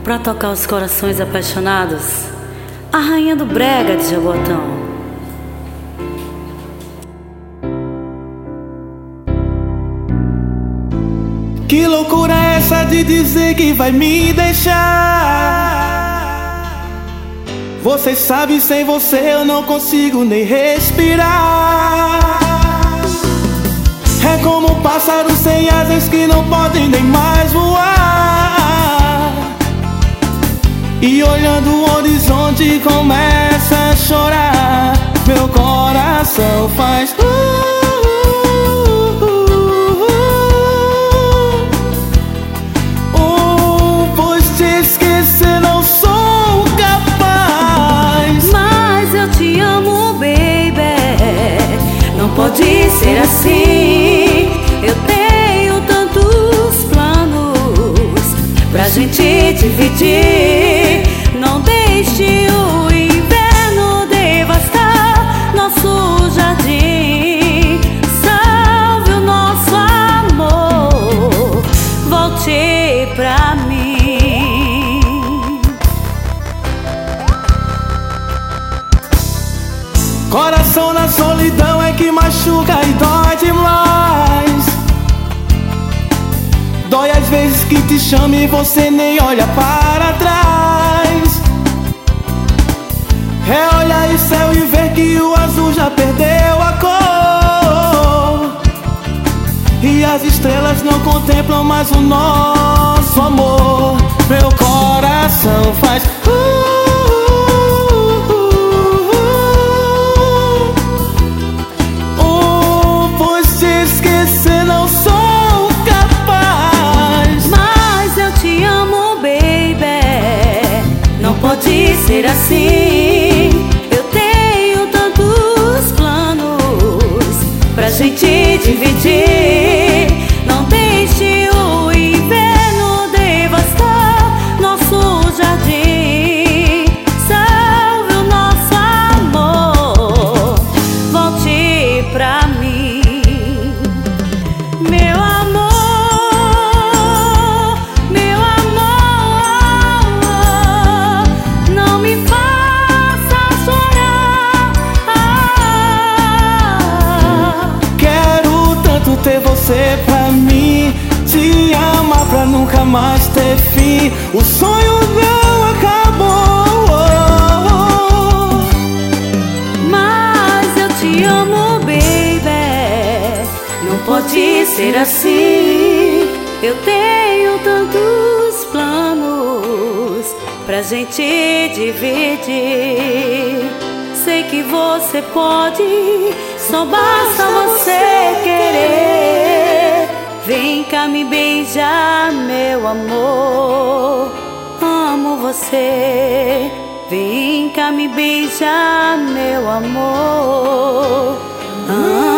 pra tocar os corações apaixonados, a rainha do brega de Jabotão. Que loucura é essa de dizer que vai me deixar? Você sabe, sem você eu não consigo nem respirar. É como um pássaro sem asas que não podem nem mais voar. E olhando o horizonte começa a chorar. Meu coração faz pois te esquecer não sou capaz. Mas eu te amo, baby, não pode ser assim. Eu tenho tantos planos pra gente dividir. Não deixe o inverno devastar nosso jardim. Salve o nosso amor, volte pra mim. Coração na solidão é que machuca e dói demais. Dói às vezes que te chama e você nem olha para trás. É olhar o céu e ver que o azul já perdeu a cor. E as estrelas não contemplam mais o nosso amor. Meu coração faz pois te esquecer não sou capaz. Mas eu te amo, baby, não pode ser assim. Eu tenho tantos planos pra gente dividir. Não deixe o inverno devastar nosso jardim. Salve o nosso amor, volte pra mim. Meu amor, não me faça chorar. Quero tanto ter você pra mim, te amar pra nunca mais ter fim. O sonho não acabou. Mas eu te amo, baby, não pode ser assim. Eu tenho tantos planos pra gente dividir. Sei que você pode, só basta você querer. Vem cá me beijar, meu amor, amo você. Vem cá me beijar, meu amor.